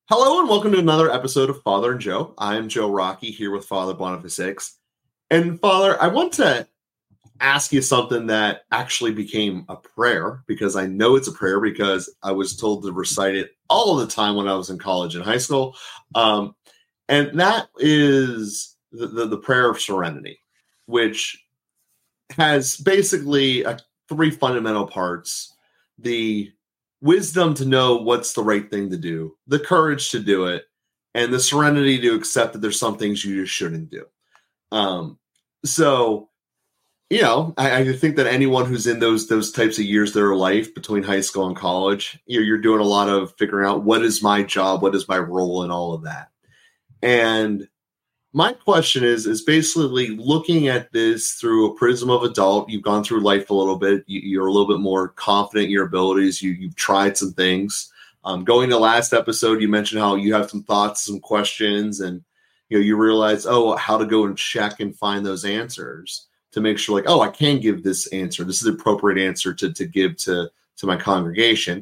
Hello and welcome to another episode of Father and Joe. I am Joe Rocky here with Father Boniface Hicks. And Father, I want to ask you something that actually became a prayer, because I know it's a prayer because I was told to recite it all of the time when I was in college and high school. And that is the prayer of serenity, which has basically three fundamental parts: the wisdom to know what's the right thing to do, the courage to do it, and the serenity to accept that there's some things you just shouldn't do. So, I think that anyone who's in those types of years of their life between high school and college, you're doing a lot of figuring out what is my job, what is my role, and all of that. And my question is basically looking at this through a prism of adult. You've gone through life a little bit. You're a little bit more confident in your abilities. You've tried some things. Going to last episode, you mentioned how you have some thoughts, some questions, and you realize, how to go and check and find those answers to make sure, like, I can give this answer. This is the appropriate answer to give to my congregation.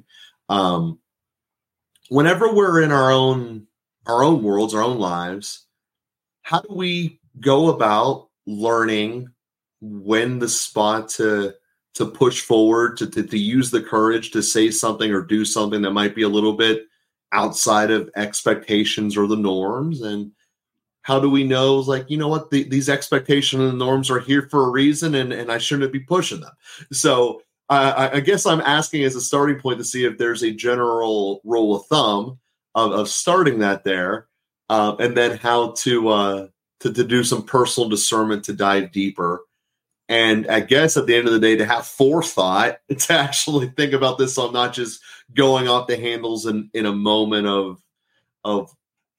Whenever we're in our own worlds, our own lives, how do we go about learning when the spot to push forward, to use the courage to say something or do something that might be a little bit outside of expectations or the norms? And how do we know, like, what, these expectations and the norms are here for a reason, and I shouldn't be pushing them? So I guess I'm asking as a starting point to see if there's a general rule of thumb of starting that there. And then how to do some personal discernment to dive deeper. And I guess at the end of the day, to have forethought to actually think about this on not just going off the handles in a moment of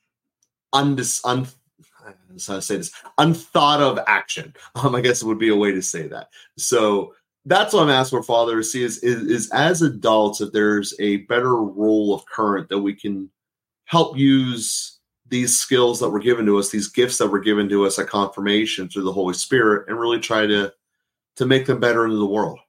unthought of action. I guess it would be a way to say that. So that's what I'm asking for, Father, to see is as adults, if there's a better rule of current that we can help use these skills that were given to us, these gifts that were given to us at confirmation through the Holy Spirit, and really try to make them better into the world.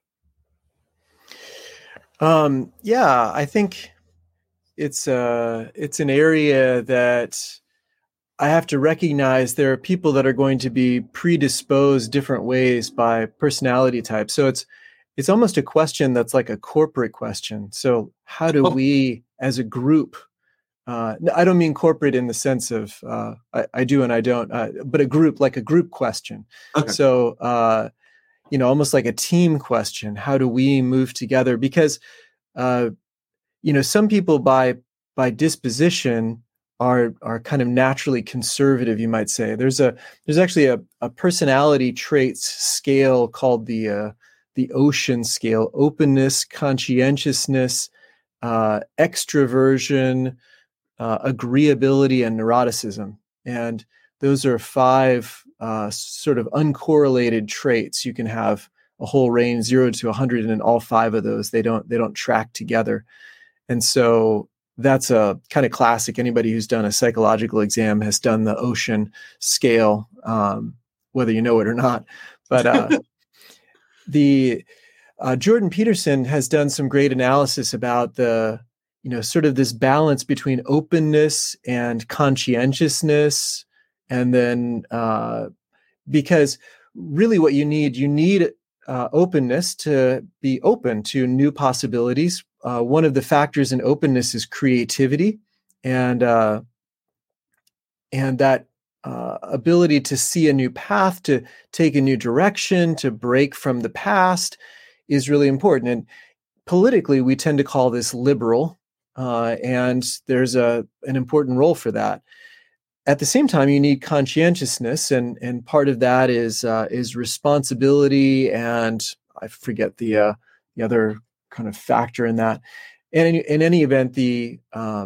I think it's an area that I have to recognize there are people that are going to be predisposed different ways by personality type. So it's almost a question that's like a corporate question. So how do we as a group, I don't mean corporate in the sense of I do and I don't, but a group question. Okay. So, almost like a team question. How do we move together? Because, some people by disposition are kind of naturally conservative, you might say. There's actually a personality traits scale called the Ocean scale: openness, conscientiousness, extroversion, agreeability, and neuroticism. And those are 5 sort of uncorrelated traits. You can have a whole range 0 to 100, and in all 5 of those, they don't track together. And so that's a kind of classic. Anybody who's done a psychological exam has done the Ocean scale, whether you know it or not. But the Jordan Peterson has done some great analysis about the sort of this balance between openness and conscientiousness. And then, because really what you need openness to be open to new possibilities. One of the factors in openness is creativity, and that ability to see a new path, to take a new direction, to break from the past is really important. And politically, we tend to call this liberal. And there's an important role for that. At the same time, you need conscientiousness, and part of that is responsibility, and I forget the other kind of factor in that. And in any event, the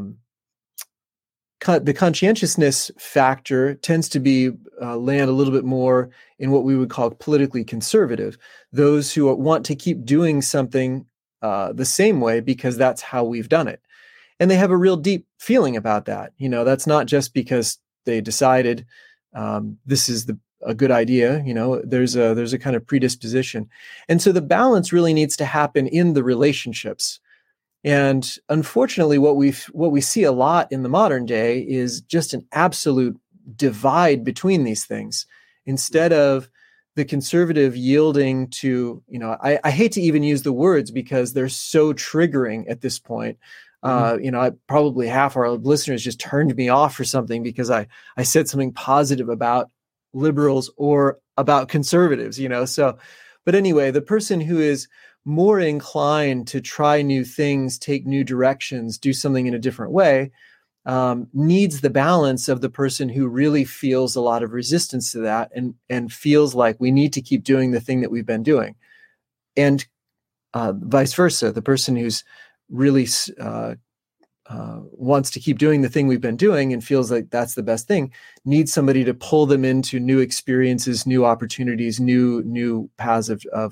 conscientiousness factor tends to be land a little bit more in what we would call politically conservative, those who want to keep doing something the same way because that's how we've done it. And they have a real deep feeling about that. That's not just because they decided this is a good idea. There's a kind of predisposition. And so the balance really needs to happen in the relationships. And unfortunately, what we see a lot in the modern day is just an absolute divide between these things. Instead of the conservative yielding to, I hate to even use the words because they're so triggering at this point. Probably half our listeners just turned me off for something because I said something positive about liberals or about conservatives, So, but anyway, the person who is more inclined to try new things, take new directions, do something in a different way, needs the balance of the person who really feels a lot of resistance to that and feels like we need to keep doing the thing that we've been doing. And vice versa, the person who's really wants to keep doing the thing we've been doing and feels like that's the best thing, needs somebody to pull them into new experiences, new opportunities, new paths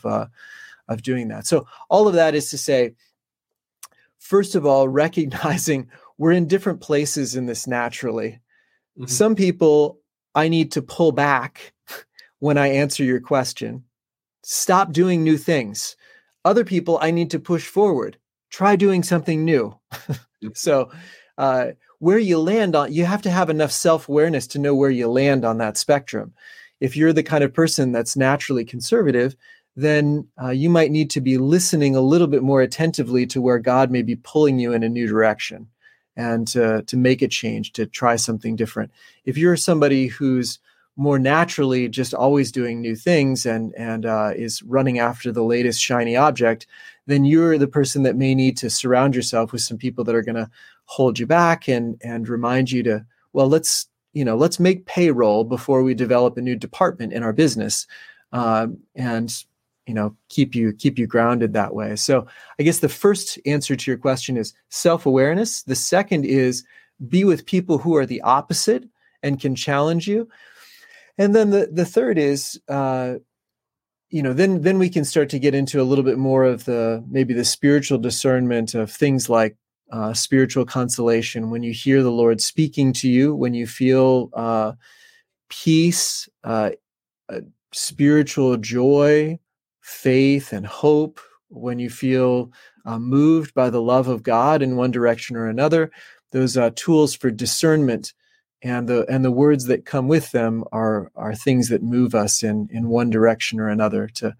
of doing that. So all of that is to say, first of all, recognizing we're in different places in this naturally. Mm-hmm. Some people, I need to pull back when I answer your question. Stop doing new things. Other people, I need to push forward. Try doing something new. So where you land on, you have to have enough self-awareness to know where you land on that spectrum. If you're the kind of person that's naturally conservative, then you might need to be listening a little bit more attentively to where God may be pulling you in a new direction and to make a change, to try something different. If you're somebody who's more naturally just always doing new things and is running after the latest shiny object, then you're the person that may need to surround yourself with some people that are going to hold you back and remind you to, well, let's make payroll before we develop a new department in our business, and keep you grounded that way. So I guess the first answer to your question is self-awareness. The second is be with people who are the opposite and can challenge you. And then the third is, then we can start to get into a little bit more of maybe the spiritual discernment of things like spiritual consolation. When you hear the Lord speaking to you, when you feel peace, spiritual joy, faith, and hope, when you feel moved by the love of God in one direction or another, those tools for discernment and the words that come with them are things that move us in one direction or another to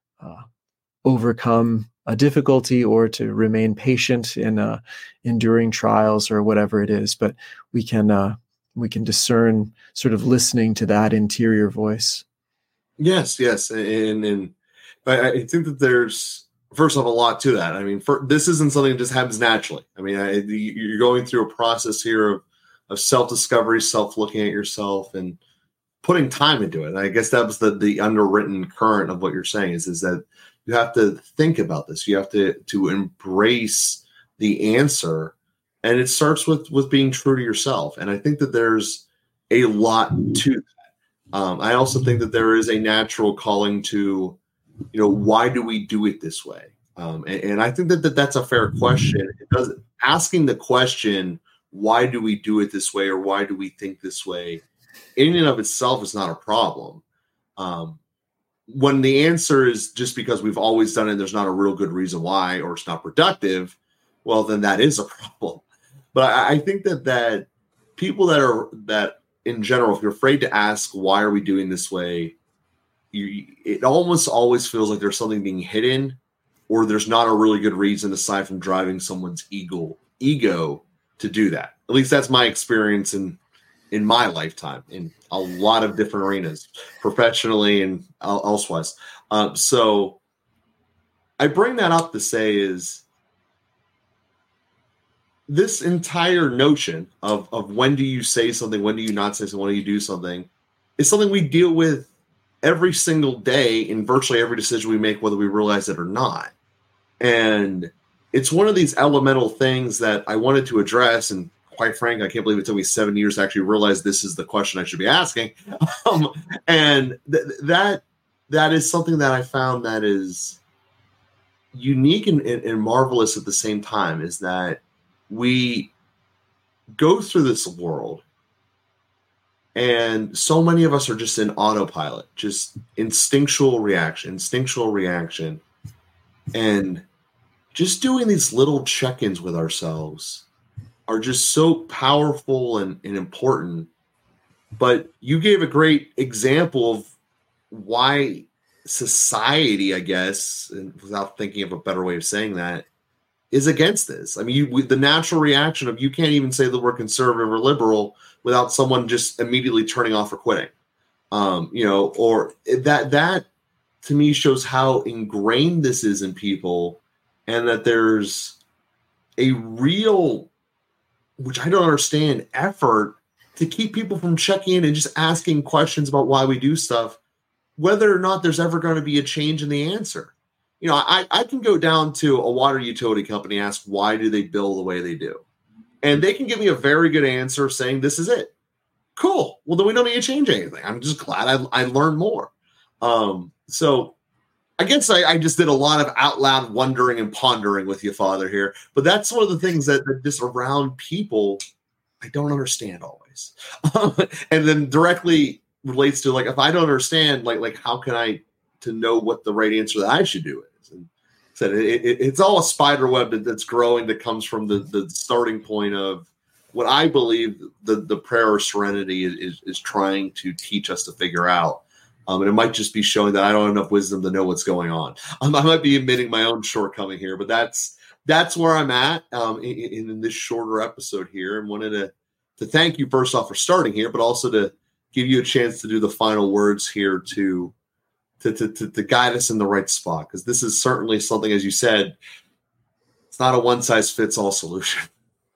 overcome a difficulty or to remain patient in enduring trials or whatever it is. But we can discern sort of listening to that interior voice. Yes, and I think that there's first off a lot to that. I mean, this isn't something that just happens naturally. I mean, you're going through a process here of self-discovery, self-looking at yourself, and putting time into it. And I guess that was the underwritten current of what you're saying is that you have to think about this. You have to embrace the answer, and it starts with being true to yourself. And I think that there's a lot to that. I also think that there is a natural calling to, why do we do it this way? And I think that that's a fair question. Asking the question, why do we do it this way, or why do we think this way, in and of itself is not a problem. When the answer is just because we've always done it, there's not a real good reason why, or it's not productive, well, then that is a problem. But I think that people that in general, if you're afraid to ask, why are we doing this way, it almost always feels like there's something being hidden, or there's not a really good reason aside from driving someone's ego to do that. At least that's my experience in my lifetime in a lot of different arenas, professionally and elsewise. So I bring that up to say is this entire notion of when do you say something, when do you not say something, when do you do something, is something we deal with every single day in virtually every decision we make, whether we realize it or not. And it's one of these elemental things that I wanted to address. And quite frankly, I can't believe it took me 7 years to actually realize this is the question I should be asking. And that is something that I found that is unique and marvelous at the same time, is that we go through this world and so many of us are just in autopilot, just instinctual reaction. And just doing these little check-ins with ourselves are just so powerful and important. But you gave a great example of why society, I guess, and without thinking of a better way of saying that, is against this. I mean, the natural reaction of you can't even say the word conservative or liberal without someone just immediately turning off or quitting. Or that to me shows how ingrained this is in people, and that there's a real, which I don't understand, effort to keep people from checking in and just asking questions about why we do stuff, whether or not there's ever going to be a change in the answer. I can go down to a water utility company, ask why do they bill the way they do, and they can give me a very good answer saying this is it. Cool. Well, then we don't need to change anything. I'm just glad I learned more. So I guess I just did a lot of out loud wondering and pondering with you, Father, here. But that's one of the things that just around people I don't understand always. And then directly relates to, like, if I don't understand, like how can I to know what the right answer that I should do is? And said it's all a spider web that's growing, that comes from the starting point of what I believe the prayer of serenity is trying to teach us to figure out. And it might just be showing that I don't have enough wisdom to know what's going on. I might be admitting my own shortcoming here, but that's where I'm at in this shorter episode here, and wanted to thank you first off for starting here, but also to give you a chance to do the final words here to guide us in the right spot, because this is certainly something, as you said, it's not a one size fits all solution.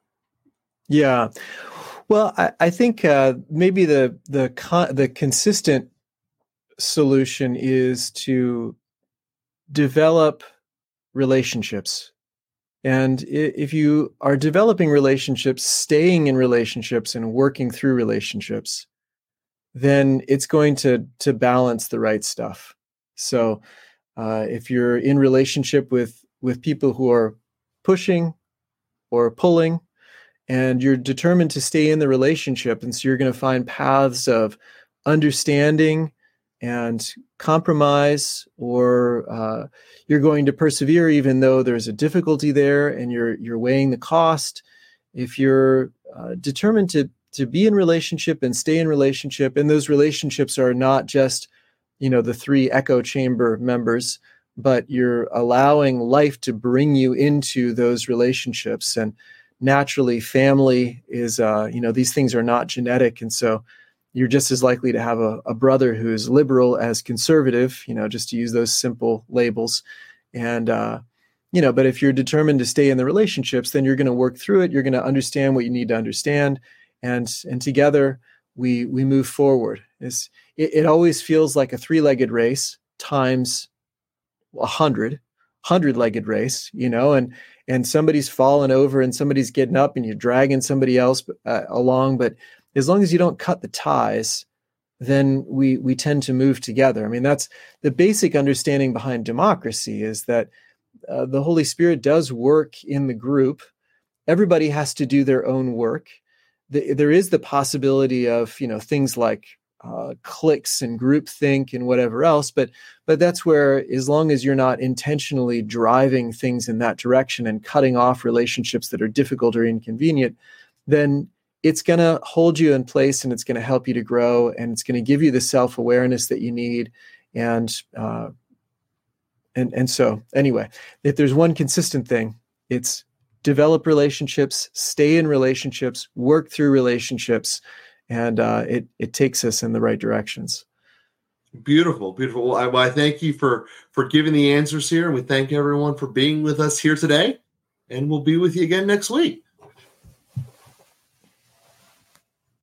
Yeah. Well, I think maybe the consistent solution is to develop relationships. And if you are developing relationships, staying in relationships and working through relationships, then it's going to balance the right stuff. So if you're in relationship with people who are pushing or pulling, and you're determined to stay in the relationship, and so you're going to find paths of understanding and compromise, or you're going to persevere even though there's a difficulty there, and you're weighing the cost. If you're determined to be in relationship and stay in relationship, and those relationships are not just, the 3 echo chamber members, but you're allowing life to bring you into those relationships. And naturally, family is, these things are not genetic. And so you're just as likely to have a brother who's liberal as conservative, just to use those simple labels. And, but if you're determined to stay in the relationships, then you're going to work through it. You're going to understand what you need to understand. And together we move forward. It always feels like a 3-legged race times 100-legged race, and somebody's falling over and somebody's getting up and you're dragging somebody else along. But as long as you don't cut the ties, then we tend to move together. I mean, that's the basic understanding behind democracy, is that the Holy Spirit does work in the group. Everybody has to do their own work. There is the possibility of, things like cliques and groupthink and whatever else, but that's where, as long as you're not intentionally driving things in that direction and cutting off relationships that are difficult or inconvenient, then it's going to hold you in place, and it's going to help you to grow, and it's going to give you the self-awareness that you need. And so anyway, if there's one consistent thing, it's develop relationships, stay in relationships, work through relationships, and it takes us in the right directions. Beautiful, beautiful. Well, I thank you for giving the answers here, and we thank everyone for being with us here today, and we'll be with you again next week.